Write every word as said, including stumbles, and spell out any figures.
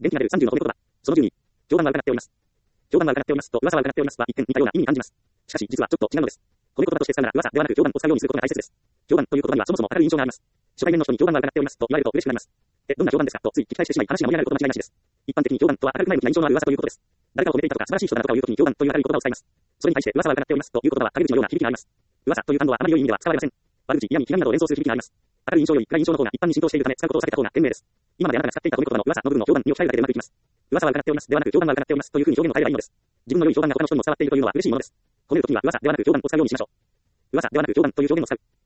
元気が出るさんじゅうの褒め言葉。そのじゅうに。評判は伺っております。評判は伺っておりますと、噂は伺っておりますは一見似たような意味に感じます。しかし、実はちょっと違うのです。褒め言葉として使うなら噂ではなく評判を使うようにすることが大切です。評判という言葉にはそもそも明るい印象があります。初対面の人に評判は伺っておりますと言われると嬉しくなります。え、どんな評判ですかとつい聞き返してしまい話が盛り上がること間違いなしです。一般的に評判とは明るくない向きな印象のある噂ということです。誰かを褒めていたとか素晴らしい人だなとかを言うときに評判という明るい言葉を使います。それに対して噂は伺っておりますという言葉は陰口のような響きがあります。噂という単語はあまり良い意味では使われません。悪口、嫌味、ひがみなどを連想する響きがあります。明るい印象より暗い印象の方が一般に浸透しているため使うことを避けた方が賢明です。今まであなたが使っていた褒め言葉の噂の部分の評判に置き換えるだけでうまくいきます。噂は伺っておりますではなく評判は伺っておりますというふうに表現を変えればいいのです。自分の良い評判が他の人にも伝わっているというのは嬉しいものです。褒めるときには噂ではなく評判を使うようにしましょう。噂ではなく評判という表現を使う。